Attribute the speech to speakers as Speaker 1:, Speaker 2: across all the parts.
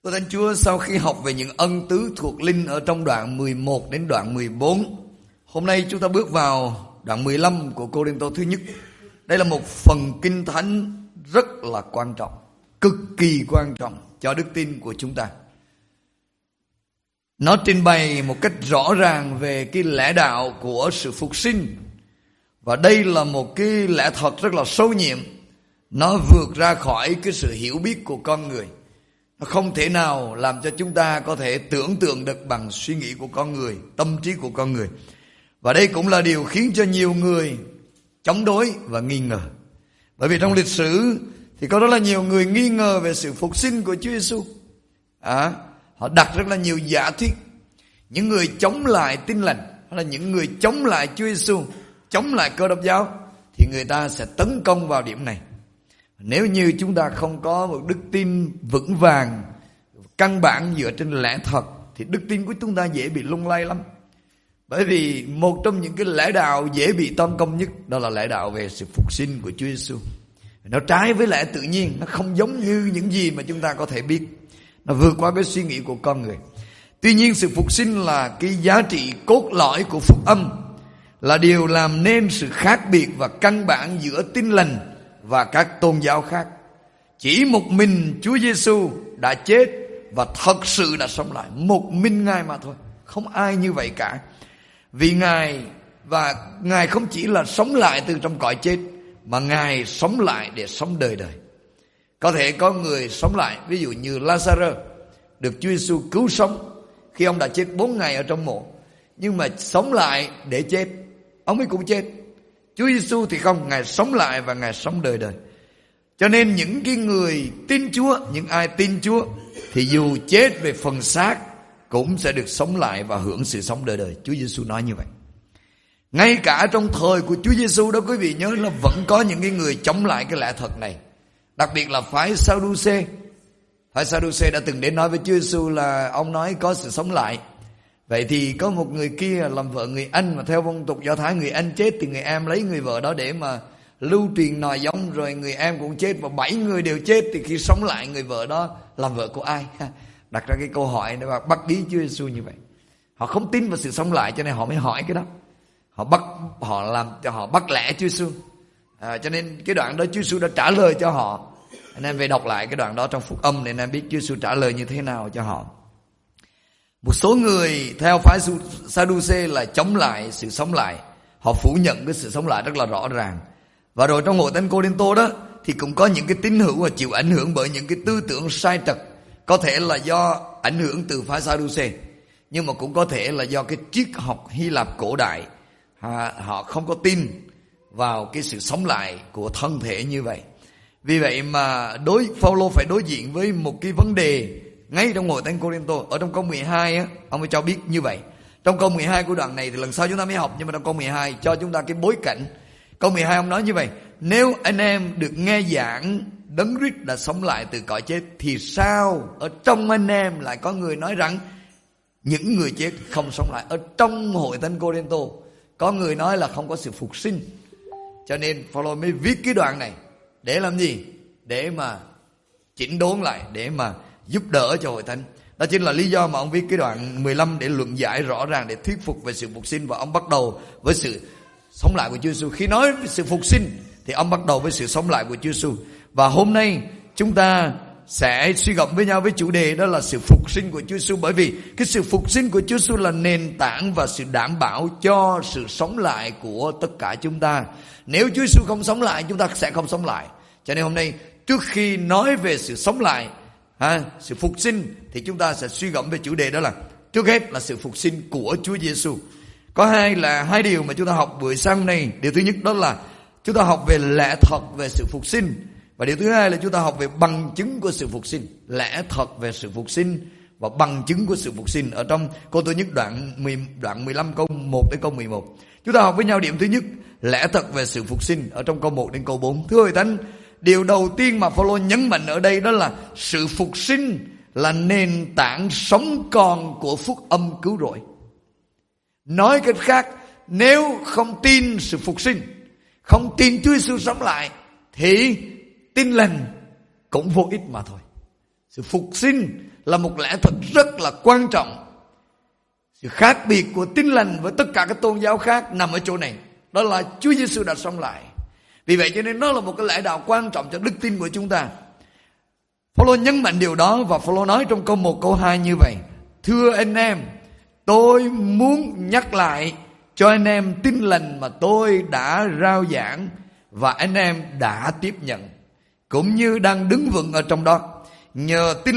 Speaker 1: Tôi thánh Chúa, sau khi học về những ân tứ thuộc linh ở trong đoạn 11 đến đoạn 14, hôm nay chúng ta bước vào đoạn 15 của Cô-rinh-tô thứ nhất. Đây là một phần kinh thánh rất là quan trọng, cực kỳ quan trọng cho đức tin của chúng ta. Nó trình bày một cách rõ ràng về cái lẽ đạo của sự phục sinh. Và đây là một cái lẽ thật rất là sâu nhiệm. Nó vượt ra khỏi cái sự hiểu biết của con người. Nó không thể nào làm cho chúng ta có thể tưởng tượng được bằng suy nghĩ của con người, tâm trí của con người. Và đây cũng là điều khiến cho nhiều người chống đối và nghi ngờ. Bởi vì trong lịch sử thì có rất là nhiều người nghi ngờ về sự phục sinh của Chúa Giêsu. Họ đặt rất là nhiều giả thuyết. Những người chống lại Tin Lành, hay là những người chống lại Chúa Giêsu, chống lại Cơ Đốc giáo, thì người ta sẽ tấn công vào điểm này. Nếu như chúng ta không có một đức tin vững vàng, căn bản dựa trên lẽ thật, thì đức tin của chúng ta dễ bị lung lay lắm. Bởi vì một trong những cái lẽ đạo dễ bị tấn công nhất, đó là lẽ đạo về sự phục sinh của Chúa Giêsu. Nó trái với lẽ tự nhiên, nó không giống như những gì mà chúng ta có thể biết. Nó vượt qua cái suy nghĩ của con người. Tuy nhiên sự phục sinh là cái giá trị cốt lõi của phúc âm, là điều làm nên sự khác biệt và căn bản giữa Tin Lành và các tôn giáo khác. Chỉ một mình Chúa Giêsu đã chết và thật sự đã sống lại, một mình Ngài mà thôi, không ai như vậy cả. Vì Ngài không chỉ là sống lại từ trong cõi chết, mà Ngài sống lại để sống đời đời. Có thể có người sống lại, ví dụ như Lazarus được Chúa Giêsu cứu sống khi ông đã chết 4 ngày ở trong mộ, nhưng mà sống lại để chết, ông ấy cũng chết. Chúa Giêsu thì không, Ngài sống lại và Ngài sống đời đời. Cho nên những cái người tin Chúa, những ai tin Chúa, thì dù chết về phần xác cũng sẽ được sống lại và hưởng sự sống đời đời. Chúa Giêsu nói như vậy. Ngay cả trong thời của Chúa Giêsu đó, quý vị nhớ là vẫn có những cái người chống lại cái lẽ thật này. Đặc biệt là phái Sa-đu-xê. Phái Sa-đu-xê đã từng đến nói với Chúa Giêsu là ông nói có sự sống lại. Vậy thì có một người kia làm vợ người Anh, mà theo phong tục Do Thái, người Anh chết thì người em lấy người vợ đó để mà lưu truyền nòi giống, rồi người em cũng chết và 7 người đều chết, thì khi sống lại người vợ đó làm vợ của ai? Đặt ra cái câu hỏi để bắt bí Chúa Giêsu như vậy. Họ không tin vào sự sống lại, cho nên họ mới hỏi cái đó. Họ bắt lẽ Chúa Giêsu. Cho nên cái đoạn đó Chúa Giêsu đã trả lời cho họ. Anh em về đọc lại cái đoạn đó trong Phúc Âm để anh em biết Chúa Giêsu trả lời như thế nào cho họ. Một số người theo phái Sa-đu-xê là chống lại sự sống lại. Họ phủ nhận cái sự sống lại rất là rõ ràng. Và rồi trong hội thánh Cô-rinh-tô đó thì cũng có những cái tín hữu và chịu ảnh hưởng bởi những cái tư tưởng sai trật. Có thể là do ảnh hưởng từ phái Sa-đu-xê, nhưng mà cũng có thể là do cái triết học Hy Lạp cổ đại. Họ không có tin vào cái sự sống lại của thân thể như vậy. Vì vậy mà Phaolô phải đối diện với một cái vấn đề ngay trong hội thánh Cô-rinh-tô. Ở trong câu 12 á, ông ấy cho biết như vậy. Trong câu 12 của đoạn này thì lần sau chúng ta mới học, nhưng mà trong câu 12 cho chúng ta cái bối cảnh. Câu 12 ông nói như vậy: nếu anh em được nghe giảng Đấng Christ đã sống lại từ cõi chết, thì sao ở trong anh em lại có người nói rằng những người chết không sống lại? Ở trong hội thánh Cô-rinh-tô có người nói là không có sự phục sinh. Cho nên Phaolô mới viết cái đoạn này để làm gì? Để mà chỉnh đốn lại, để mà giúp đỡ cho hội thánh. Đó chính là lý do mà ông viết cái đoạn 15 để luận giải rõ ràng, để thuyết phục về sự phục sinh. Và ông bắt đầu với sự sống lại của Chúa Giêsu. Khi nói về sự phục sinh thì ông bắt đầu với sự sống lại của Chúa Giêsu. Và hôm nay chúng ta sẽ suy gẫm với nhau với chủ đề đó là sự phục sinh của Chúa Giêsu. Bởi vì cái sự phục sinh của Chúa Giêsu là nền tảng và sự đảm bảo cho sự sống lại của tất cả chúng ta. Nếu Chúa Giêsu không sống lại, chúng ta sẽ không sống lại. Cho nên hôm nay trước khi nói về sự sống lại, sự phục sinh, thì chúng ta sẽ suy gẫm về chủ đề đó là trước hết là sự phục sinh của Chúa Giêsu. Có hai điều mà chúng ta học buổi sáng nay. Điều thứ nhất đó là chúng ta học về lẽ thật về sự phục sinh. Và điều thứ hai là chúng ta học về bằng chứng của sự phục sinh. Lẽ thật về sự phục sinh và bằng chứng của sự phục sinh. Ở trong Cô-rinh-tô nhất đoạn 15 câu 1 đến câu 11. Chúng ta học với nhau điểm thứ nhất, lẽ thật về sự phục sinh, ở trong câu 1 đến câu 4. Thưa hội thánh, điều đầu tiên mà Phaolô nhấn mạnh ở đây đó là sự phục sinh là nền tảng sống còn của phúc âm cứu rỗi. Nói cách khác, nếu không tin sự phục sinh, không tin Chúa Giêsu sống lại, thì tin lành cũng vô ích mà thôi. Sự phục sinh là một lẽ thật rất là quan trọng. Sự khác biệt của Tin Lành với tất cả các tôn giáo khác nằm ở chỗ này, đó là Chúa Giêsu đã sống lại. Vì vậy cho nên nó là một cái lẽ đạo quan trọng cho đức tin của chúng ta. Phaolô nhấn mạnh điều đó, và Phaolô nói trong câu 1 câu 2 như vậy: thưa anh em, tôi muốn nhắc lại cho anh em Tin Lành mà tôi đã rao giảng và anh em đã tiếp nhận, cũng như đang đứng vững ở trong đó. Nhờ tin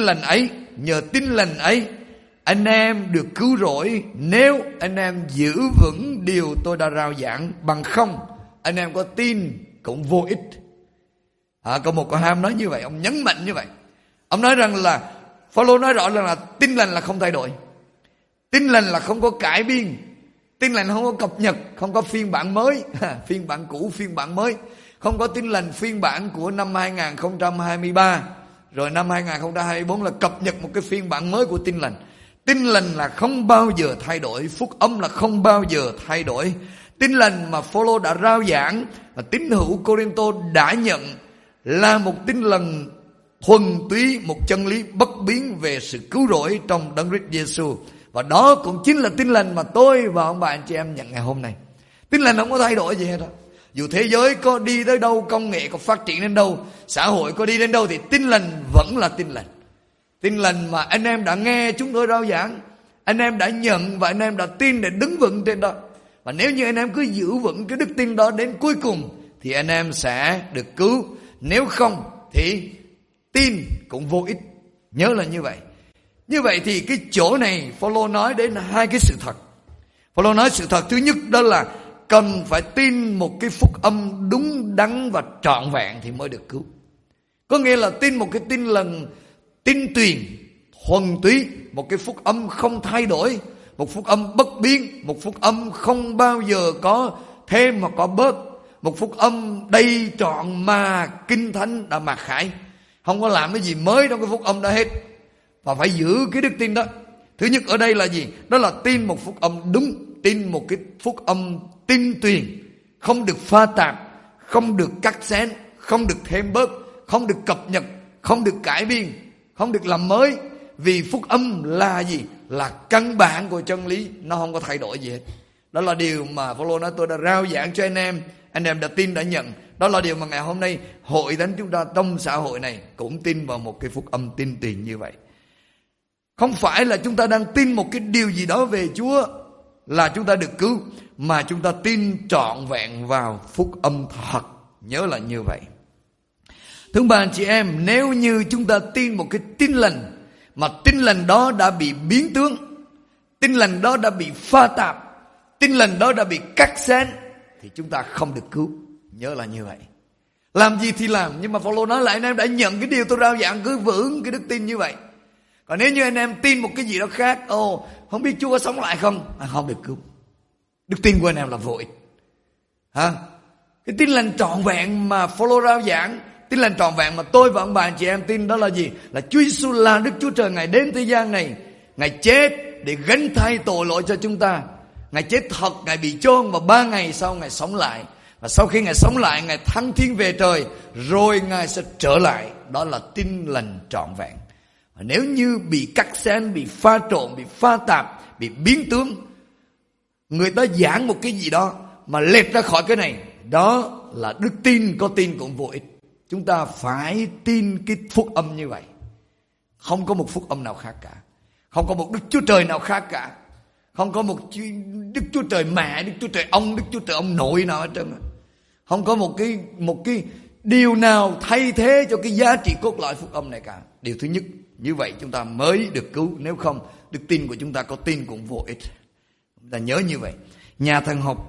Speaker 1: lành ấy anh em được cứu rỗi, nếu anh em giữ vững điều tôi đã rao giảng. Bằng không anh em có tin cũng vô ích. Câu 1 câu 2 nói như vậy, ông nhấn mạnh như vậy. Ông nói rằng là, Phaolô nói rõ là Tin Lành là không thay đổi, Tin Lành là không có cải biên, Tin Lành không có cập nhật, không có phiên bản mới, phiên bản cũ, phiên bản mới. Không có Tin Lành phiên bản của năm 2023 rồi năm 2024 là cập nhật một cái phiên bản mới của Tin Lành. Tin Lành là không bao giờ thay đổi, phúc âm là không bao giờ thay đổi. Tin Lành mà Phaolô đã rao giảng và tín hữu Cô-rinh-tô đã nhận là một tin lành thuần túy, một chân lý bất biến về sự cứu rỗi trong Đấng Christ Giêsu. Và đó cũng chính là tin lành mà tôi và ông bà anh chị em nhận ngày hôm nay. Tin lành không có thay đổi gì hết đó. Dù thế giới có đi tới đâu, công nghệ có phát triển đến đâu, xã hội có đi đến đâu, thì tin lành vẫn là tin lành. Tin lành mà anh em đã nghe chúng tôi rao giảng, anh em đã nhận và anh em đã tin để đứng vững trên đó. Và nếu như anh em cứ giữ vững cái đức tin đó đến cuối cùng thì anh em sẽ được cứu. Nếu không thì tin cũng vô ích. Nhớ là như vậy. Như vậy thì cái chỗ này Phaolô nói đến hai cái sự thật. Phaolô nói sự thật thứ nhất đó là cần phải tin một cái phúc âm đúng đắn và trọn vẹn thì mới được cứu. Có nghĩa là tin một cái tin lành tin tuyền thuần túy, một cái phúc âm không thay đổi, một phúc âm bất biến, một phúc âm không bao giờ có thêm mà có bớt, một phúc âm đầy trọn mà Kinh Thánh đã mặc khải, không có làm cái gì mới trong cái phúc âm đó hết. Và phải giữ cái đức tin đó. Thứ nhất ở đây là gì? Đó là tin một phúc âm đúng, tin một cái phúc âm tin tuyền, không được pha tạp, không được cắt xén, không được thêm bớt, không được cập nhật, không được cải biên, không được làm mới. Vì phúc âm là gì? Là căn bản của chân lý, nó không có thay đổi gì hết. Đó là điều mà Phaolô nói tôi đã rao giảng cho anh em đã tin, đã nhận. Đó là điều mà ngày hôm nay hội thánh chúng ta trong xã hội này cũng tin vào một cái phúc âm tin tuyền như vậy. Không phải là chúng ta đang tin một cái điều gì đó về Chúa là chúng ta được cứu, mà chúng ta tin trọn vẹn vào phúc âm thật. Nhớ là như vậy. Thưa bà anh chị em, nếu như chúng ta tin một cái tin lành mà tin lành đó đã bị biến tướng, tin lành đó đã bị pha tạp, tin lành đó đã bị cắt xén, thì chúng ta không được cứu. Nhớ là như vậy. Làm gì thì làm, nhưng mà Phaolô nói là anh em đã nhận cái điều tôi rao giảng, cứ vững cái đức tin như vậy. Còn nếu như anh em tin một cái gì đó khác, không biết Chúa có sống lại không, không được cứu. Đức tin của anh em là vô ích. Cái tin lành trọn vẹn mà Phaolô rao giảng, tin lành trọn vẹn mà tôi và ông bà anh chị em tin, đó là gì? Là Chúa Giêsu là Đức Chúa Trời, Ngài đến thế gian này, Ngài chết để gánh thay tội lỗi cho chúng ta. Ngài chết thật, Ngài bị chôn và 3 ngày sau Ngài sống lại. Và sau khi Ngài sống lại, Ngài thăng thiên về trời, rồi Ngài sẽ trở lại. Đó là tin lành trọn vẹn. Và nếu như bị cắt xén, bị pha trộn, bị pha tạp, bị biến tướng, người ta giảng một cái gì đó mà lệch ra khỏi cái này, đó là đức tin, có tin cũng vô ích. Chúng ta phải tin cái phúc âm như vậy. Không có một phúc âm nào khác cả. Không có một Đức Chúa Trời nào khác cả. Không có một Đức Chúa Trời mẹ, Đức Chúa Trời ông, Đức Chúa Trời ông nội nào hết trơn. Không có một cái điều nào thay thế cho cái giá trị cốt lõi phúc âm này cả. Điều thứ nhất, như vậy chúng ta mới được cứu. Nếu không, đức tin của chúng ta có tin cũng vô ích. Chúng ta nhớ như vậy. Nhà thần học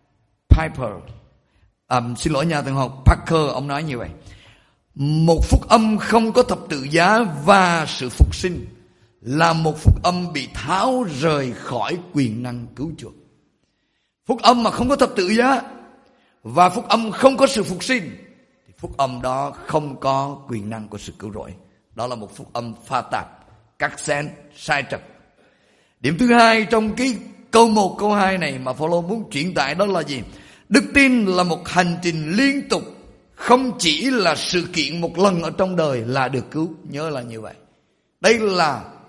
Speaker 1: nhà thần học Parker, ông nói như vậy: một phúc âm không có thập tự giá và sự phục sinh là một phúc âm bị tháo rời khỏi quyền năng cứu chuộc. Phúc âm mà không có thập tự giá và phúc âm không có sự phục sinh thì phúc âm đó không có quyền năng của sự cứu rỗi. Đó là một phúc âm pha tạp, cắt xén, sai trật. Điểm thứ hai trong cái câu 1, câu 2 này mà Phaolô muốn truyền tải, đó là gì? Đức tin là một hành trình liên tục, không chỉ là sự kiện một lần ở trong đời là được cứu. Nhớ là như vậy. Đây là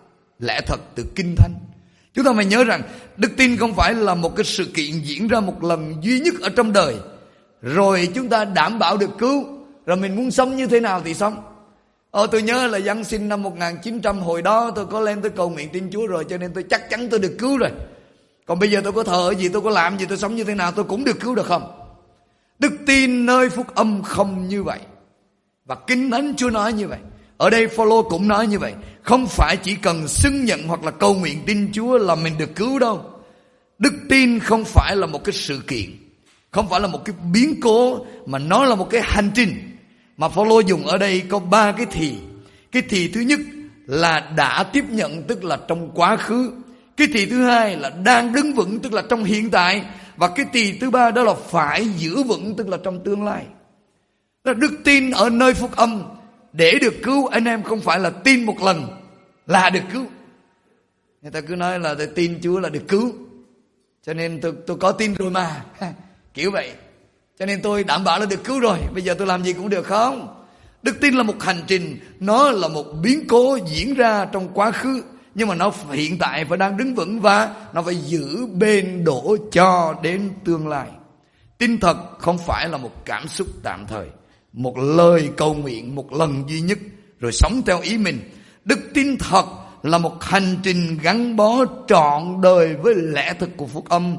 Speaker 1: lẽ thật từ Kinh Thánh. Chúng ta phải nhớ rằng đức tin không phải là một cái sự kiện diễn ra một lần duy nhất ở trong đời, rồi chúng ta đảm bảo được cứu, rồi mình muốn sống như thế nào thì sống. Tôi nhớ là Giáng sinh năm 1900, hồi đó tôi có lên tôi cầu nguyện tin Chúa rồi, cho nên tôi chắc chắn tôi được cứu rồi. Còn bây giờ tôi có thờ gì, tôi có làm gì, tôi sống như thế nào, tôi cũng được cứu được không? Đức tin nơi phúc âm không như vậy. Và Kinh Thánh Chúa nói như vậy. Ở đây Phaolô cũng nói như vậy. Không phải chỉ cần xưng nhận hoặc là cầu nguyện tin Chúa là mình được cứu đâu. Đức tin không phải là một cái sự kiện, không phải là một cái biến cố, mà nó là một cái hành trình. Mà Phaolô dùng ở đây có 3 cái thì. Cái thì thứ nhất là đã tiếp nhận, tức là trong quá khứ. Cái thì thứ hai là đang đứng vững, tức là trong hiện tại. Và cái thì thứ ba đó là phải giữ vững, tức là trong tương lai. Đức tin ở nơi phúc âm để được cứu, anh em không phải là tin một lần là được cứu. Người ta cứ nói là tôi tin Chúa là được cứu, cho nên tôi có tin rồi mà, kiểu vậy, cho nên tôi đảm bảo là được cứu rồi, bây giờ tôi làm gì cũng được. Không. Đức tin là một hành trình, nó là một biến cố diễn ra trong quá khứ, nhưng mà nó hiện tại phải đang đứng vững, và nó phải giữ bền đổ cho đến tương lai. Tin thật không phải là một cảm xúc tạm thời, một lời cầu nguyện một lần duy nhất rồi sống theo ý mình. Đức tin thật là một hành trình gắn bó trọn đời với lẽ thật của phúc âm.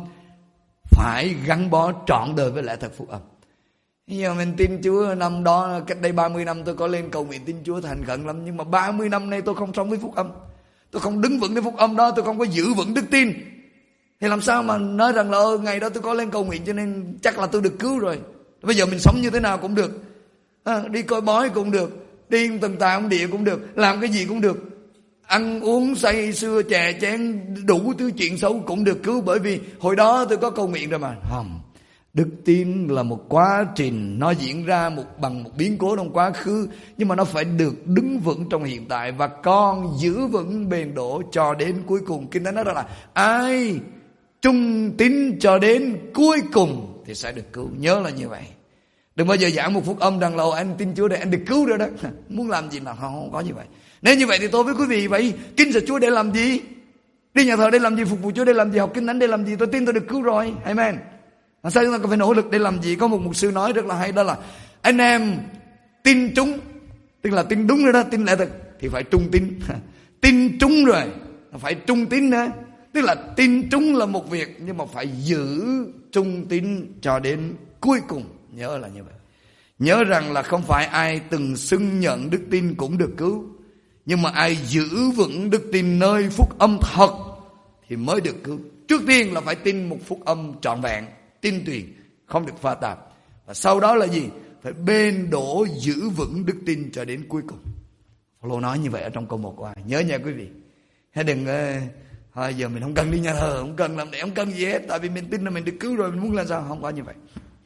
Speaker 1: Phải gắn bó trọn đời với lẽ thật phúc âm. Bây giờ mình tin Chúa, năm đó cách đây 30 năm tôi có lên cầu nguyện tin Chúa thành khẩn lắm, nhưng mà 30 năm nay tôi không sống với phúc âm, tôi không đứng vững với phúc âm đó, tôi không có giữ vững đức tin, thì làm sao mà nói rằng là ngày đó tôi có lên cầu nguyện cho nên chắc là tôi được cứu rồi. Bây giờ mình sống như thế nào cũng được, đi coi bói cũng được, đi tầng tà ông địa cũng được, làm cái gì cũng được, ăn uống say sưa chè chén đủ thứ chuyện xấu cũng được cứu, bởi vì hồi đó tôi có cầu nguyện rồi mà. Không. Đức tin là một quá trình, nó diễn ra bằng một biến cố trong quá khứ, nhưng mà nó phải được đứng vững trong hiện tại và con giữ vững bền đổ cho đến cuối cùng. Kinh Thánh nói là ai trung tín cho đến cuối cùng thì sẽ được cứu. Nhớ là như vậy. Đừng bao giờ giảng một phúc âm rằng là anh tin Chúa để anh được cứu rồi đó, muốn làm gì mà không có như vậy. Nếu như vậy thì tôi với quý vị vậy, kinh sợ Chúa để làm gì? Đi nhà thờ để làm gì? Phục vụ Chúa để làm gì? Học Kinh Thánh để làm gì? Tôi tin tôi được cứu rồi. Amen. Sao chúng ta cần phải nỗ lực để làm gì? Có một mục sư nói rất là hay, đó là anh em tin trúng, tức là tin đúng rồi đó, tin lẽ thật thì phải trung tín. Tin trúng rồi phải trung tín nữa. Tức là tin trúng là một việc, nhưng mà phải giữ trung tín cho đến cuối cùng. Nhớ là như vậy. Nhớ rằng là không phải ai từng xưng nhận đức tin cũng được cứu, nhưng mà ai giữ vững đức tin nơi phúc âm thật thì mới được cứu. Trước tiên là phải tin một phúc âm trọn vẹn, tin tuyền, không được pha tạp. Và sau đó là gì? Phải bền đổ giữ vững đức tin cho đến cuối cùng. Phaolô nói như vậy ở trong câu 1 của ai. Nhớ nha quý vị. Hãy đừng giờ mình không cần đi nhà thờ, không cần làm để, không cần gì hết, tại vì mình tin là mình được cứu rồi, mình muốn làm sao? Không có như vậy.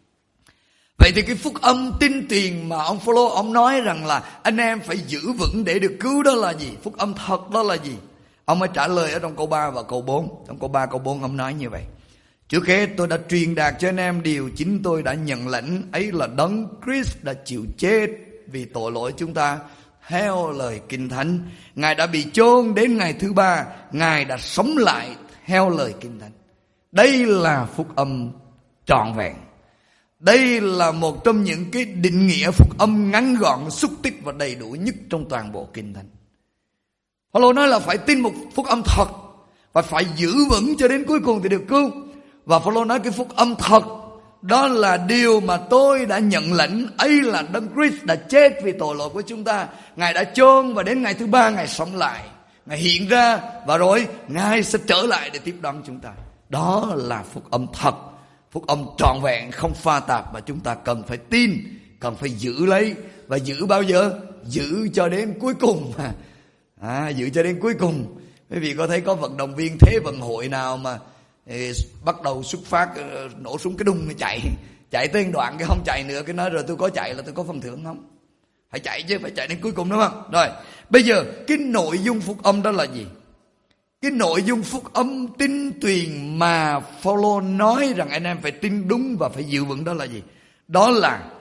Speaker 1: Vậy thì cái phúc âm tin tuyền mà ông Phaolô ông nói rằng là anh em phải giữ vững để được cứu đó là gì? Phúc âm thật đó là gì? Ông mới trả lời ở trong câu 3 và câu 4. Trong câu 3 câu 4 ông nói như vậy: trước hết tôi đã truyền đạt cho anh em điều chính tôi đã nhận lãnh, ấy là Đấng Christ đã chịu chết vì tội lỗi chúng ta theo lời Kinh Thánh. Ngài đã bị chôn, đến ngày thứ 3 Ngài đã sống lại theo lời Kinh Thánh. Đây là phúc âm trọn vẹn. Đây là một trong những cái định nghĩa phúc âm ngắn gọn, xúc tích và đầy đủ nhất trong toàn bộ Kinh Thánh. Phaolô nói là phải tin một phúc âm thật và phải giữ vững cho đến cuối cùng thì được cứu. Và Phaolô nói cái phúc âm thật đó là điều mà tôi đã nhận lãnh, ấy là Đấng Christ đã chết vì tội lỗi của chúng ta. Ngài đã chôn và đến ngày thứ 3 Ngài sống lại, Ngài hiện ra và rồi Ngài sẽ trở lại để tiếp đón chúng ta. Đó là phúc âm thật, phúc âm trọn vẹn, không pha tạp, mà chúng ta cần phải tin, cần phải giữ lấy. Và giữ bao giờ? Giữ cho đến cuối cùng. Giữ cho đến cuối cùng. Quý vị có thấy có vận động viên Thế vận hội nào mà bắt đầu xuất phát nổ súng cái đùng chạy tới đoạn cái không chạy nữa, cái nói rồi tôi có chạy là tôi có phần thưởng không? Phải chạy chứ, phải chạy đến cuối cùng đúng không? Rồi bây giờ cái nội dung phúc âm đó là gì? Cái nội dung phúc âm tin tuyền mà Phaolô nói rằng anh em phải tin đúng và phải giữ vững đó là gì? Đó là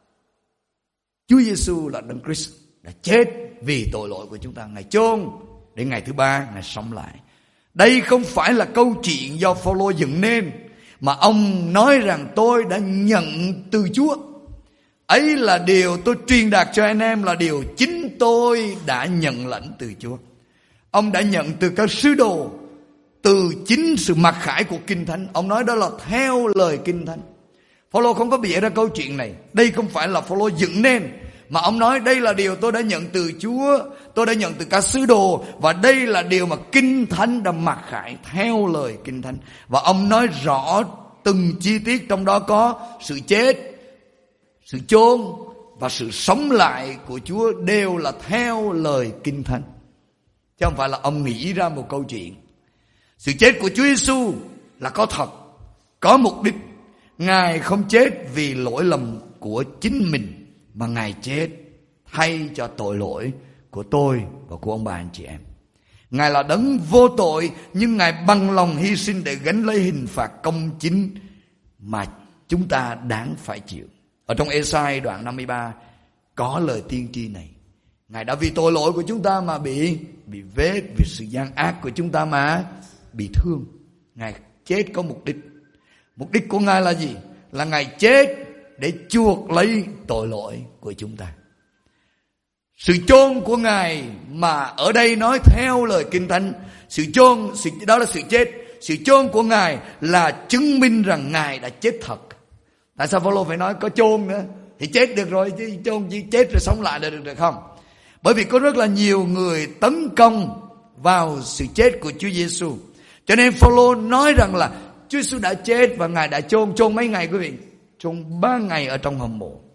Speaker 1: Chúa Giêsu là Đấng Christ đã chết vì tội lỗi của chúng ta. Ngài chôn đến ngày thứ ba Ngài sống lại. Đây không phải là câu chuyện do Phaolô dựng nên, mà ông nói rằng tôi đã nhận từ Chúa. Ấy là điều tôi truyền đạt cho anh em, là điều chính tôi đã nhận lãnh từ Chúa. Ông đã nhận từ các sứ đồ, từ chính sự mặc khải của Kinh Thánh. Ông nói đó là theo lời Kinh Thánh. Phaolô không có bịa ra câu chuyện này. Đây không phải là Phaolô dựng nên, mà ông nói đây là điều tôi đã nhận từ Chúa, tôi đã nhận từ các sứ đồ, và đây là điều mà Kinh Thánh đã mặc khải theo lời Kinh Thánh. Và ông nói rõ từng chi tiết, trong đó có sự chết, sự chôn và sự sống lại của Chúa đều là theo lời Kinh Thánh, chứ không phải là ông nghĩ ra một câu chuyện. Sự chết của Chúa Giêsu là có thật, có mục đích. Ngài không chết vì lỗi lầm của chính mình, mà Ngài chết thay cho tội lỗi của tôi và của ông bà anh chị em. Ngài là đấng vô tội, nhưng Ngài bằng lòng hy sinh để gánh lấy hình phạt công chính mà chúng ta đáng phải chịu. Ở trong Ê-sai đoạn 53 có lời tiên tri này. Ngài đã vì tội lỗi của chúng ta mà bị vết, vì sự gian ác của chúng ta mà bị thương. Ngài chết có mục đích. Mục đích của Ngài là gì? Là Ngài chết để chuộc lấy tội lỗi của chúng ta. Sự chôn của Ngài mà ở đây nói theo lời Kinh Thánh, sự chôn, đó là sự chết. Sự chôn của Ngài là chứng minh rằng Ngài đã chết thật. Tại sao Phaolô phải nói có chôn nữa? Thì chết được rồi, chứ chôn chỉ chết rồi sống lại được không? Bởi vì có rất là nhiều người tấn công vào sự chết của Chúa Giêsu. Cho nên Phaolô nói rằng là Chúa Giêsu đã chết và Ngài đã chôn mấy ngày quý vị? Chôn 3 ngày ở trong hầm mộ.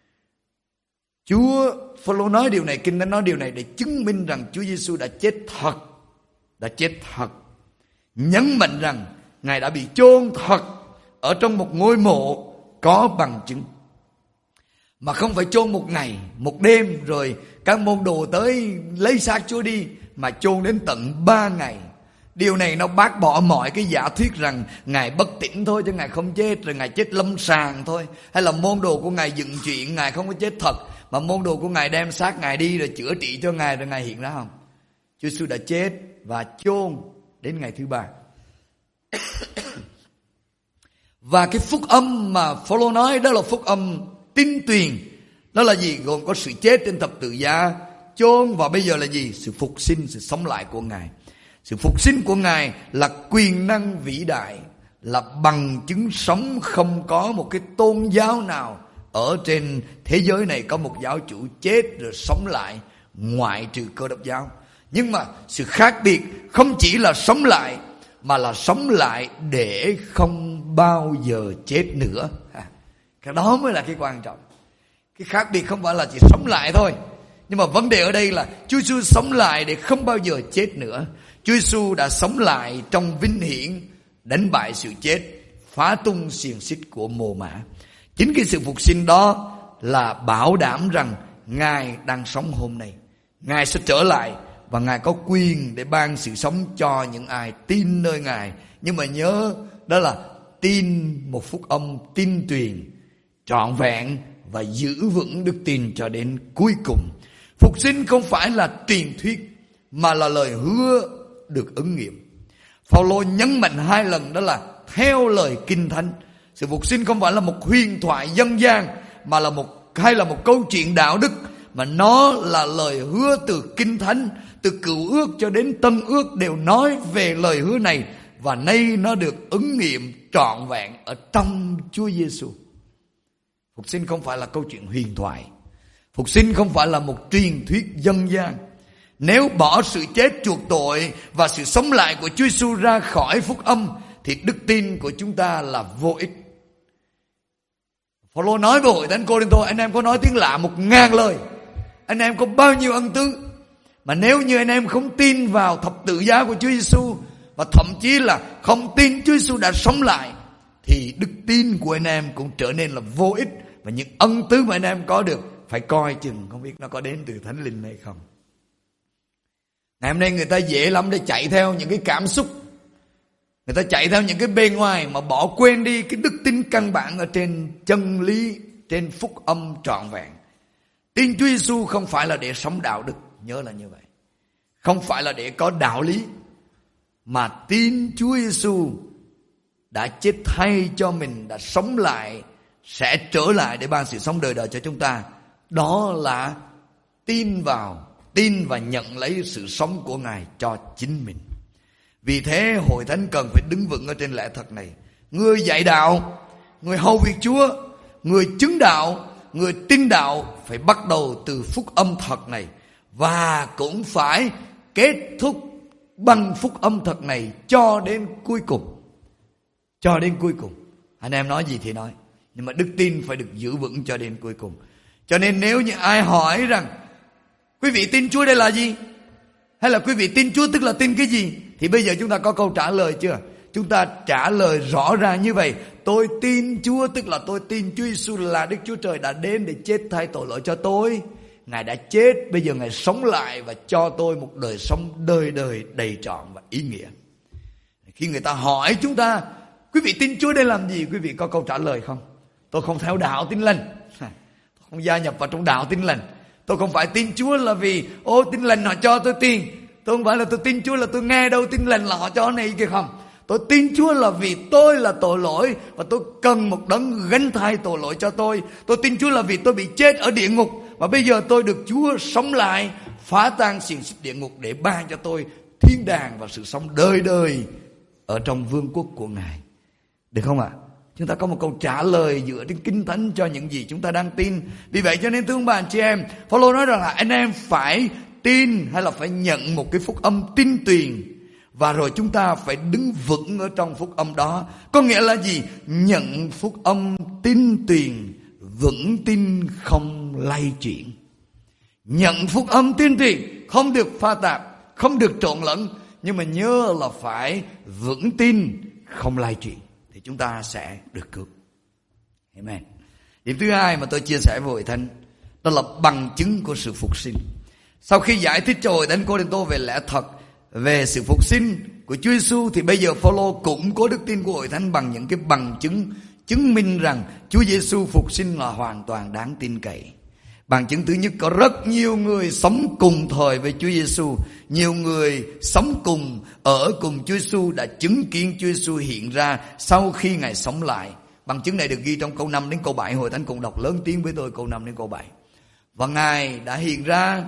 Speaker 1: Phaolô nói điều này, Kinh Thánh nói điều này để chứng minh rằng Chúa Giêsu đã chết thật, đã chết thật. Nhấn mạnh rằng Ngài đã bị chôn thật ở trong một ngôi mộ có bằng chứng, mà không phải chôn một ngày, một đêm rồi các môn đồ tới lấy xác Chúa đi, mà chôn đến tận 3 ngày. Điều này nó bác bỏ mọi cái giả thuyết rằng Ngài bất tỉnh thôi chứ Ngài không chết, rồi Ngài chết lâm sàng thôi, hay là môn đồ của Ngài dựng chuyện Ngài không có chết thật, mà môn đồ của Ngài đem xác Ngài đi rồi chữa trị cho Ngài rồi Ngài hiện ra không. Chúa Giêsu đã chết và chôn đến ngày thứ 3. Và cái phúc âm mà Phaolô nói đó là phúc âm tin truyền. Đó là gì? Gồm có sự chết trên thập tự giá, chôn, và bây giờ là gì? Sự phục sinh, sự sống lại của Ngài. Sự phục sinh của Ngài là quyền năng vĩ đại, là bằng chứng sống. Không có một cái tôn giáo nào ở trên thế giới này có một giáo chủ chết rồi sống lại, ngoại trừ Cơ Đốc giáo. Nhưng mà sự khác biệt không chỉ là sống lại, mà là sống lại để không bao giờ chết nữa. Cái đó mới là cái quan trọng. Cái khác biệt không phải là chỉ sống lại thôi, nhưng mà vấn đề ở đây là Chúa Giêsu sống lại để không bao giờ chết nữa. Chúa Giêsu đã sống lại trong vinh hiển, đánh bại sự chết, phá tung xiềng xích của mồ mả. Chính cái sự phục sinh đó là bảo đảm rằng Ngài đang sống hôm nay. Ngài sẽ trở lại và Ngài có quyền để ban sự sống cho những ai tin nơi Ngài. Nhưng mà nhớ, đó là tin một phúc âm tin truyền trọn vẹn và giữ vững đức tin cho đến cuối cùng. Phục sinh không phải là truyền thuyết, mà là lời hứa được ứng nghiệm. Phaolô nhấn mạnh 2 lần, đó là theo lời Kinh Thánh. Sự phục sinh không phải là một huyền thoại dân gian, mà là một câu chuyện đạo đức, mà nó là lời hứa từ Kinh Thánh. Từ Cựu Ước cho đến Tân Ước đều nói về lời hứa này, và nay nó được ứng nghiệm trọn vẹn ở trong Chúa Giêsu. Phục sinh không phải là câu chuyện huyền thoại. Phục sinh không phải là một truyền thuyết dân gian. Nếu bỏ sự chết chuộc tội và sự sống lại của Chúa Giêsu ra khỏi phúc âm, thì đức tin của chúng ta là vô ích. Phaolô nói với hội thánh Cô-rinh-tô: anh em có nói tiếng lạ 1000 lời, anh em có bao nhiêu ân tứ, mà nếu như anh em không tin vào thập tự giá của Chúa Giêsu, và thậm chí là không tin Chúa Giêsu đã sống lại, thì đức tin của anh em cũng trở nên là vô ích. Và những ân tứ mà anh em có được phải coi chừng không biết nó có đến từ Thánh Linh hay không. Ngày hôm nay người ta dễ lắm để chạy theo những cái cảm xúc, người ta chạy theo những cái bề ngoài mà bỏ quên đi cái đức tin căn bản ở trên chân lý, trên phúc âm trọn vẹn. Tin Chúa Giêsu không phải là để sống đạo đức, nhớ là như vậy. không phải là để có đạo lý, mà tin Chúa Giêsu đã chết thay cho mình, đã sống lại, sẽ trở lại để ban sự sống đời đời cho chúng ta. Đó là tin và nhận lấy sự sống của Ngài cho chính mình. Vì thế hội thánh cần phải đứng vững ở trên lẽ thật này. Người dạy đạo, người hầu việc Chúa, người chứng đạo, người tin đạo phải bắt đầu từ phúc âm thật này, và cũng phải kết thúc bằng phúc âm thật này cho đến cuối cùng. Cho đến cuối cùng. Anh em nói gì thì nói, nhưng mà đức tin phải được giữ vững cho đến cuối cùng. Cho nên nếu như ai hỏi rằng quý vị tin Chúa đây là gì, hay là quý vị tin Chúa tức là tin cái gì, thì bây giờ chúng ta có câu trả lời chưa? Chúng ta trả lời rõ ràng như vậy: tôi tin Chúa tức là tôi tin Chúa Giêsu là Đức Chúa Trời đã đến để chết thay tội lỗi cho tôi. Ngài đã chết, bây giờ Ngài sống lại và cho tôi một đời sống đời đời đầy trọn và ý nghĩa. Khi người ta hỏi chúng ta quý vị tin Chúa để làm gì, quý vị có câu trả lời không? Tôi không theo đạo Tin Lành, tôi không gia nhập vào trong đạo Tin Lành. Tôi không phải tin Chúa là vì Tin Lành họ cho tôi tiền. Tôi không phải là tôi tin Chúa là tôi nghe đâu Tin Lành là họ cho này kia không. Tôi tin Chúa là vì tôi là tội lỗi và tôi cần một đấng gánh thay tội lỗi cho tôi. Tôi tin Chúa là vì tôi bị chết ở địa ngục và bây giờ tôi được Chúa sống lại, phá tan xiềng xích địa ngục để ban cho tôi thiên đàng và sự sống đời đời ở trong vương quốc của Ngài. Được không ạ? Chúng ta có một câu trả lời dựa trên Kinh Thánh cho những gì chúng ta đang tin. Vì vậy cho nên thưa bà anh chị em, Phaolô nói rằng là anh em phải tin hay là phải nhận một cái phúc âm tin tuyền, và rồi chúng ta phải đứng vững ở trong phúc âm đó. Có nghĩa là gì? Nhận phúc âm tin tuyền, vững tin không lay chuyển. Nhận phúc âm tin tuyền, không được pha tạp, không được trộn lẫn, nhưng mà nhớ là phải vững tin không lay chuyển, thì chúng ta sẽ được cứu. Amen. Điểm thứ hai mà tôi chia sẻ với hội thánh, đó là bằng chứng của sự phục sinh. Sau khi giải thích cho hội thánh Cô-rinh-tô về lẽ thật về sự phục sinh của Chúa Giêsu, thì bây giờ Phaolô củng cố đức tin của hội thánh bằng những cái bằng chứng chứng minh rằng Chúa Giêsu phục sinh là hoàn toàn đáng tin cậy. Bằng chứng thứ nhất, có rất nhiều người sống cùng thời với Chúa Giêsu, nhiều người sống cùng ở cùng Chúa Giêsu đã chứng kiến Chúa Giêsu hiện ra sau khi Ngài sống lại. Bằng chứng này được ghi trong câu 5 đến câu 7, hội thánh cùng đọc lớn tiếng với tôi câu 5 đến câu 7. Và Ngài đã hiện ra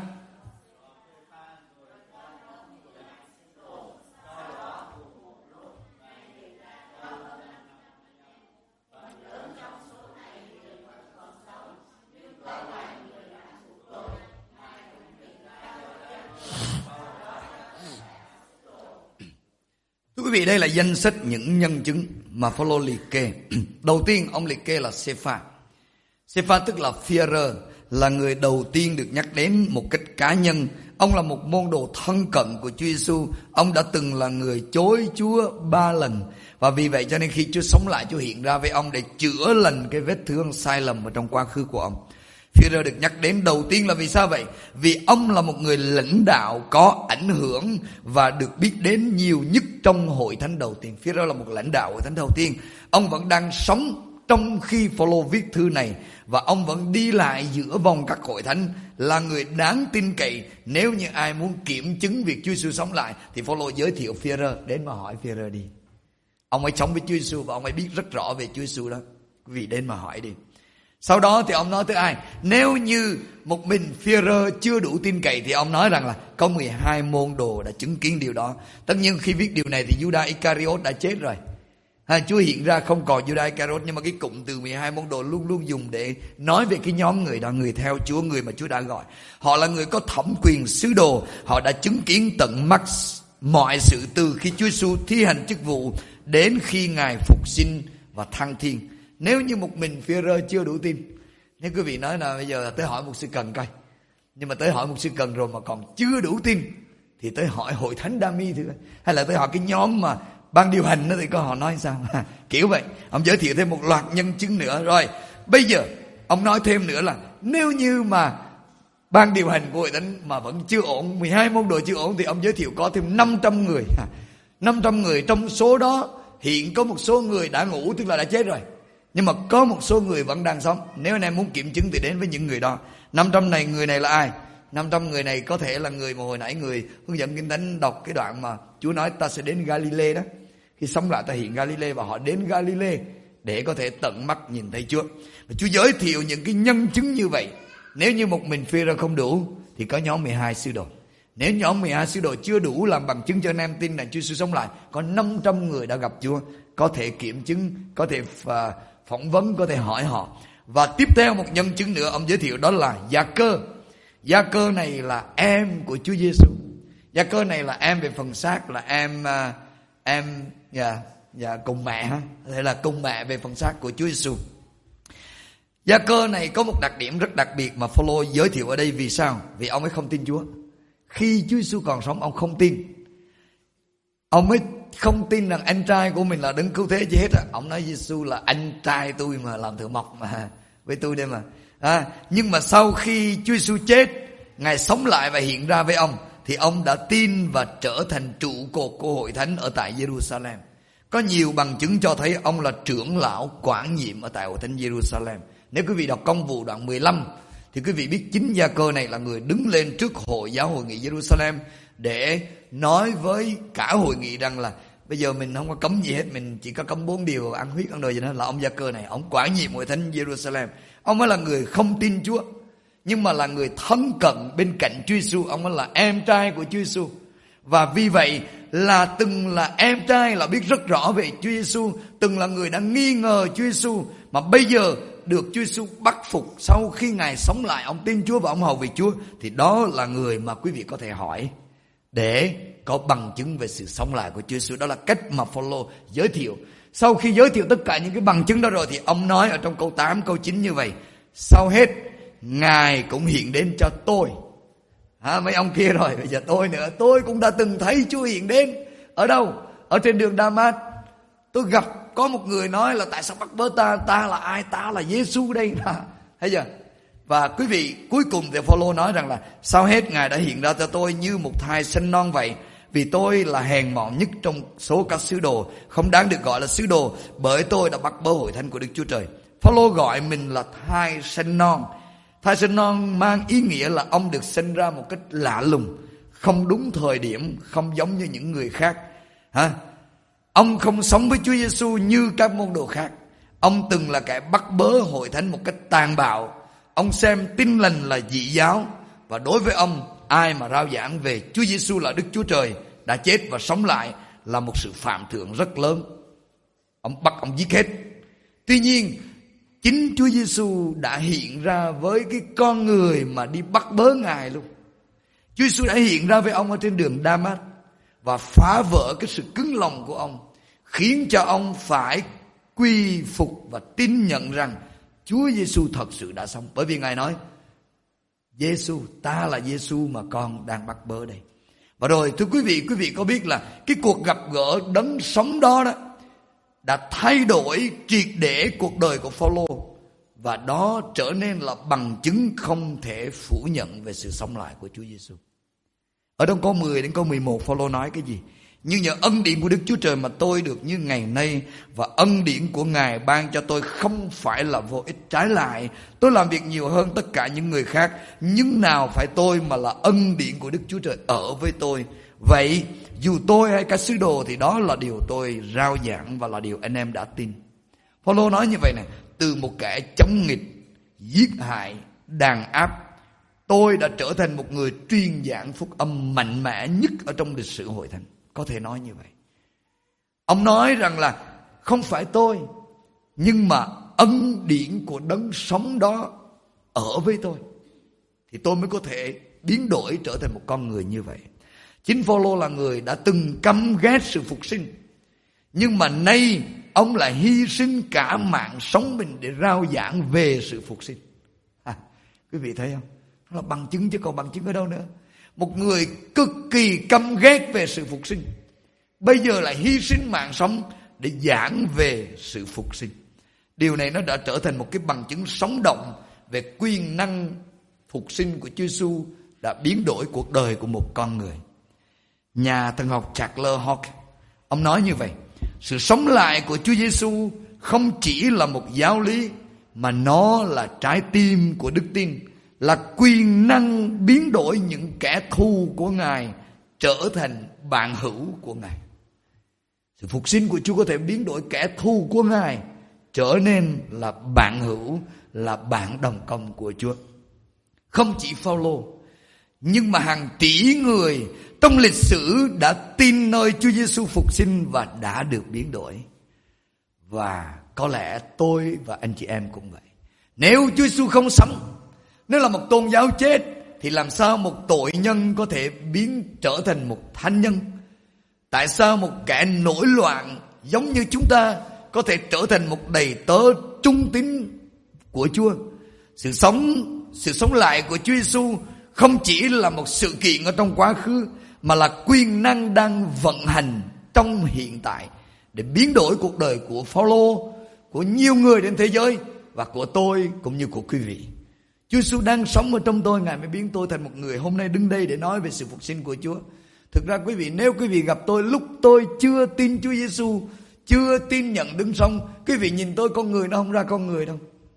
Speaker 1: Thưa quý vị, đây là danh sách những nhân chứng mà Phaolô liệt kê. Đầu tiên ông liệt kê là Sê-pha. Sê-pha tức là Phi-e-rơ, là người đầu tiên được nhắc đến một cách cá nhân. Ông là một môn đồ thân cận của Chúa Giêsu. Ông đã từng là người chối Chúa 3 lần, và vì vậy cho nên khi Chúa sống lại, Chúa hiện ra với ông để chữa lành cái vết thương sai lầm ở trong quá khứ của ông. Phi-e-rơ được nhắc đến đầu tiên là vì sao vậy? Vì ông là một người lãnh đạo có ảnh hưởng và được biết đến nhiều nhất trong hội thánh đầu tiên. Phi-e-rơ là một lãnh đạo hội thánh đầu tiên. Ông vẫn đang sống trong khi Phaolô viết thư này, và ông vẫn đi lại giữa vòng các hội thánh, là người đáng tin cậy. Nếu như ai muốn kiểm chứng việc Chúa Giêsu sống lại thì Phaolô giới thiệu Phi-e-rơ, đến mà hỏi Phi-e-rơ đi. Ông ấy sống với Chúa Giêsu và ông ấy biết rất rõ về Chúa Giêsu đó. Quý vị đến mà hỏi đi. Sau đó thì ông nói tới ai? Nếu như một mình Phi-e-rơ chưa đủ tin cậy thì ông nói rằng là có 12 môn đồ đã chứng kiến điều đó. Tất nhiên khi viết điều này thì Judas Iscariot đã chết rồi. Chúa hiện ra không còn Judas Iscariot, nhưng mà cái cụm từ 12 môn đồ luôn luôn dùng để nói về cái nhóm người đó, người theo Chúa, người mà Chúa đã gọi. Họ là người có thẩm quyền sứ đồ, họ đã chứng kiến tận mắt mọi sự từ khi Chúa Giêsu thi hành chức vụ đến khi Ngài phục sinh và thăng thiên. Nếu như một mình Phi-e-rơ chưa đủ tin, nếu quý vị nói là bây giờ tới hỏi mục sư Cần coi, nhưng mà tới hỏi mục sư Cần rồi mà còn chưa đủ tin, thì tới hỏi hội thánh Đa Mi thử, hay là tới hỏi cái nhóm mà ban điều hành đó thì có họ nói sao. Kiểu vậy. Ông giới thiệu thêm một loạt nhân chứng nữa. Rồi bây giờ ông nói thêm nữa là nếu như mà ban điều hành của hội thánh mà vẫn chưa ổn, 12 môn đồ chưa ổn, thì ông giới thiệu có thêm 500 người. 500 người, trong số đó hiện có một số người đã ngủ, tức là đã chết rồi, nhưng mà có một số người vẫn đang sống. Nếu anh em muốn kiểm chứng thì đến với những người đó. 500 này, người này là ai? 500 người này có thể là người mà hồi nãy người hướng dẫn Kinh Thánh đọc cái đoạn mà Chúa nói ta sẽ đến Galilee đó. Khi sống lại ta hiện Galilee, và họ đến Galilee để có thể tận mắt nhìn thấy Chúa. Và Chúa giới thiệu những cái nhân chứng như vậy. Nếu như một mình Phi-rơ không đủ thì có nhóm 12 sứ đồ. Nếu nhóm 12 sứ đồ chưa đủ làm bằng chứng cho anh em tin là Chúa Giêsu sống lại, có 500 người đã gặp Chúa, có thể kiểm chứng, có thể phỏng vấn, có thể hỏi họ. Và tiếp theo một nhân chứng nữa ông giới thiệu, đó là Gia-cơ. Gia-cơ này là em của Chúa Giêsu. Gia-cơ này là em về phần xác, là em cùng mẹ ha, hay là cùng mẹ về phần xác của Chúa Giêsu. Gia-cơ này có một đặc điểm rất đặc biệt mà Phao-lô giới thiệu ở đây. Vì sao? Vì ông ấy không tin Chúa. Khi Chúa Giêsu còn sống ông không tin. Ông ấy không tin rằng anh trai của mình là đấng cứu thế gì hết á. Ông nói Giêsu là anh trai tôi mà, làm thợ mộc mà với tôi đây mà. Nhưng mà sau khi Chúa Giêsu chết, Ngài sống lại và hiện ra với ông, thì ông đã tin và trở thành trụ cột của hội thánh ở tại Jerusalem. Có nhiều bằng chứng cho thấy ông là trưởng lão quản nhiệm ở tại hội thánh Jerusalem. Nếu quý vị đọc Công vụ đoạn 15 thì quý vị biết chính Gia-cơ này là người đứng lên trước giáo hội nghị Jerusalem để nói với cả hội nghị rằng là bây giờ mình không có cấm gì hết, mình chỉ có cấm 4 điều ăn huyết ăn đồ gì đó. Là ông Gia-cơ này, ông quản nhiệm hội thánh Jerusalem. Ông ấy là người không tin Chúa, nhưng mà là người thân cận bên cạnh Chúa Giêsu. Ông ấy là em trai của Chúa Giêsu, và vì vậy là từng là em trai, là biết rất rõ về Chúa Giêsu, từng là người đã nghi ngờ Chúa Giêsu, mà bây giờ được Chúa Giêsu bắt phục sau khi Ngài sống lại, ông tin Chúa và ông hầu về Chúa, thì đó là người mà quý vị có thể hỏi để có bằng chứng về sự sống lại của Chúa Giêsu. Đó là cách mà Phao-lô giới thiệu. Sau khi giới thiệu tất cả những cái bằng chứng đó rồi thì ông nói ở trong câu 8, câu 9 như vậy: sau hết Ngài cũng hiện đến cho tôi. Mấy ông kia rồi, bây giờ tôi nữa. Tôi cũng đã từng thấy Chúa hiện đến. Ở đâu? Ở trên đường Đa-mát. Tôi gặp có một người nói là tại sao bắt bớ ta? Ta là ai? Ta là Giêsu đây. Thấy chưa? Và quý vị, cuối cùng thì Phao-lô nói rằng là sau hết Ngài đã hiện ra cho tôi như một thai sinh non vậy. Vì tôi là hèn mọn nhất trong số các sứ đồ, không đáng được gọi là sứ đồ, bởi tôi đã bắt bớ hội thánh của Đức Chúa Trời. Phao-lô gọi mình là thai sinh non. Thai sinh non mang ý nghĩa là ông được sinh ra một cách lạ lùng, không đúng thời điểm, không giống như những người khác. Ông không sống với Chúa Giêsu như các môn đồ khác. Ông từng là kẻ bắt bớ hội thánh một cách tàn bạo. Ông xem Tin Lành là dị giáo, và đối với ông, ai mà rao giảng về Chúa Giêsu là Đức Chúa Trời đã chết và sống lại là một sự phạm thượng rất lớn. Ông bắt ông giết hết. Tuy nhiên, chính Chúa Giêsu đã hiện ra với cái con người mà đi bắt bớ Ngài luôn. Chúa Giêsu đã hiện ra với ông ở trên đường Đa-mát và phá vỡ cái sự cứng lòng của ông, khiến cho ông phải quy phục và tin nhận rằng Chúa Giêsu thật sự đã sống. Bởi vì Ngài nói: Giêsu, ta là Giêsu mà con đang bắt bớ đây. Và rồi thưa quý vị có biết là cái cuộc gặp gỡ đấng sống đó đã thay đổi triệt để cuộc đời của Phao-lô, và đó trở nên là bằng chứng không thể phủ nhận về sự sống lại của Chúa Giêsu. Ở trong câu 10 đến câu 11 Phao-lô nói cái gì? Nhưng nhờ ân điển của Đức Chúa Trời mà tôi được như ngày nay, và ân điển của Ngài ban cho tôi không phải là vô ích. Trái lại, tôi làm việc nhiều hơn tất cả những người khác, nhưng nào phải tôi mà là ân điển của Đức Chúa Trời ở với tôi. Vậy dù tôi hay các sứ đồ thì đó là điều tôi rao giảng và là điều anh em đã tin. Phao-lô nói như vậy này: từ một kẻ chống nghịch, giết hại, đàn áp, tôi đã trở thành một người truyền giảng phúc âm mạnh mẽ nhất ở trong lịch sử hội thánh. Có thể nói như vậy. Ông nói rằng là không phải tôi, nhưng mà ân điển của đấng sống đó ở với tôi, thì tôi mới có thể biến đổi trở thành một con người như vậy. Chính Phao-lô là người đã từng căm ghét sự phục sinh, nhưng mà nay ông lại hy sinh cả mạng sống mình để rao giảng về sự phục sinh. Quý vị thấy không? Nó là bằng chứng chứ còn bằng chứng ở đâu nữa. Một người cực kỳ căm ghét về sự phục sinh, bây giờ lại hy sinh mạng sống để giảng về sự phục sinh. Điều này nó đã trở thành một cái bằng chứng sống động về quyền năng phục sinh của Chúa Giêsu đã biến đổi cuộc đời của một con người. Nhà thần học Charles Hawk, ông nói như vậy: sự sống lại của Chúa Giêsu không chỉ là một giáo lý, mà nó là trái tim của đức tin, là quyền năng biến đổi những kẻ thù của Ngài trở thành bạn hữu của Ngài. Sự phục sinh của Chúa có thể biến đổi kẻ thù của Ngài trở nên là bạn hữu, là bạn đồng công của Chúa. Không chỉ Phao-lô, nhưng mà hàng tỷ người trong lịch sử đã tin nơi Chúa Giêsu phục sinh và đã được biến đổi. Và có lẽ tôi và anh chị em cũng vậy. Nếu Chúa Giêsu không sống, nếu là một tôn giáo chết, thì làm sao một tội nhân có thể trở thành một thánh nhân? Tại sao một kẻ nổi loạn giống như chúng ta có thể trở thành một đầy tớ trung tín của Chúa? Sự sống lại của Chúa Giêsu không chỉ là một sự kiện ở trong quá khứ, mà là quyền năng đang vận hành trong hiện tại để biến đổi cuộc đời của Phao-lô, của nhiều người trên thế giới và của tôi cũng như của quý vị. Chúa Giêsu đang sống ở trong tôi, Ngài mới biến tôi thành một người hôm nay đứng đây để nói về sự phục sinh của Chúa. Thực ra quý vị, nếu quý vị gặp tôi lúc tôi chưa tin Chúa Giêsu, chưa tin nhận đứng sống, quý vị nhìn tôi con người nó không ra con người đâu.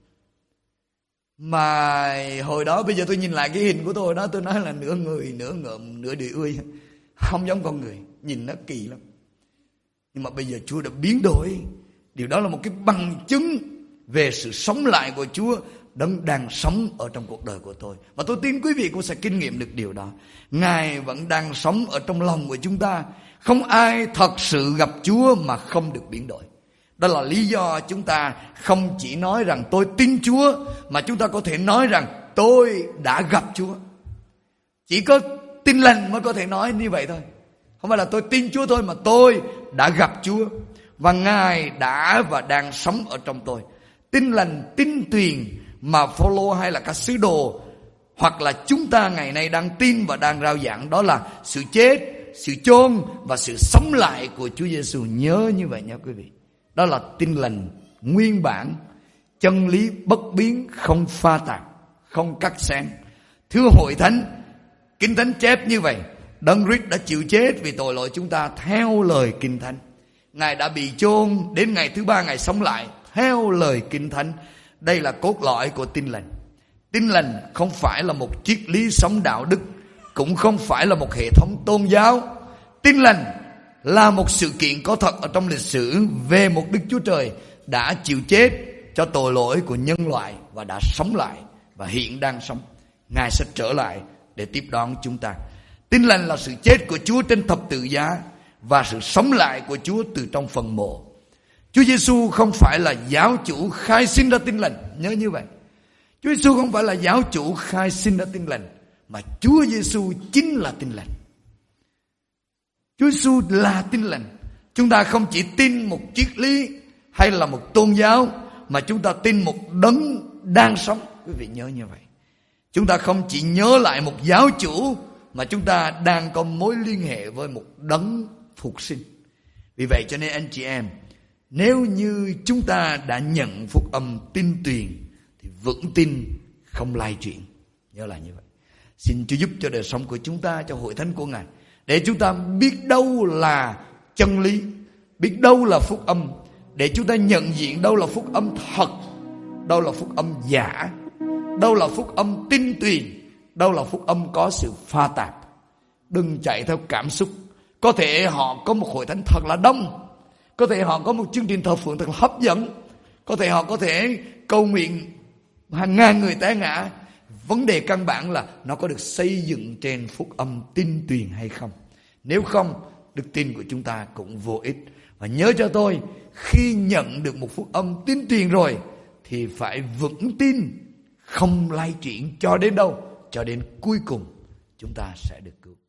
Speaker 1: Mà hồi đó, bây giờ tôi nhìn lại cái hình của tôi đó, tôi nói là nửa người, nửa ngợm, nửa địa ươi, không giống con người, nhìn nó kỳ lắm. Nhưng mà bây giờ Chúa đã biến đổi. Điều đó là một cái bằng chứng về sự sống lại của Chúa đang sống ở trong cuộc đời của tôi. Và tôi tin quý vị cũng sẽ kinh nghiệm được điều đó. Ngài vẫn đang sống ở trong lòng của chúng ta. Không ai thật sự gặp Chúa mà không được biến đổi. Đó là lý do chúng ta không chỉ nói rằng tôi tin Chúa, mà chúng ta có thể nói rằng tôi đã gặp Chúa. Chỉ có tin lành mới có thể nói như vậy thôi. Không phải là tôi tin Chúa thôi, mà tôi đã gặp Chúa và Ngài đã và đang sống ở trong tôi. Tin lành, tin tuyền mà Phao-lô hay là các sứ đồ hoặc là chúng ta ngày nay đang tin và đang rao giảng, đó là sự chết, sự chôn và sự sống lại của Chúa Giêsu. Nhớ như vậy nha quý vị. Đó là tin lành nguyên bản, chân lý bất biến, không pha tạp, không cắt xén. Thưa hội thánh, Kinh Thánh chép như vậy: Đấng Christ đã chịu chết vì tội lỗi chúng ta theo lời Kinh Thánh. Ngài đã bị chôn, đến ngày thứ ba Ngài sống lại theo lời Kinh Thánh. Đây là cốt lõi của tin lành. Tin lành không phải là một triết lý sống đạo đức, cũng không phải là một hệ thống tôn giáo. Tin lành là một sự kiện có thật ở trong lịch sử về một Đức Chúa Trời đã chịu chết cho tội lỗi của nhân loại và đã sống lại và hiện đang sống. Ngài sẽ trở lại để tiếp đón chúng ta. Tin lành là sự chết của Chúa trên thập tự giá và sự sống lại của Chúa từ trong phần mộ. Chúa Giêsu không phải là giáo chủ khai sinh ra tin lành, nhớ như vậy. Chúa Giêsu không phải là giáo chủ khai sinh ra tin lành, mà Chúa Giêsu chính là tin lành. Chúa Giêsu là tin lành. Chúng ta không chỉ tin một triết lý hay là một tôn giáo, mà chúng ta tin một đấng đang sống. Quý vị nhớ như vậy. Chúng ta không chỉ nhớ lại một giáo chủ, mà chúng ta đang có mối liên hệ với một đấng phục sinh. Vì vậy cho nên anh chị em, nếu như chúng ta đã nhận phúc âm tin tuyền thì vững tin không lai chuyển. Nhớ là như vậy. Xin Chúa giúp cho đời sống của chúng ta, cho hội thánh của Ngài, để chúng ta biết đâu là chân lý, biết đâu là phúc âm, để chúng ta nhận diện đâu là phúc âm thật, đâu là phúc âm giả, đâu là phúc âm tin tuyền, đâu là phúc âm có sự pha tạp. Đừng chạy theo cảm xúc. Có thể họ có một hội thánh thật là đông, có thể họ có một chương trình thờ phượng thật là hấp dẫn, có thể họ có thể cầu nguyện hàng ngàn người té ngã. Vấn đề căn bản là nó có được xây dựng trên phúc âm tin tuyền hay không. Nếu không, đức tin của chúng ta cũng vô ích. Và nhớ cho tôi, khi nhận được một phúc âm tin tuyền rồi thì phải vững tin, không lay chuyển cho đến đâu, cho đến cuối cùng chúng ta sẽ được cứu.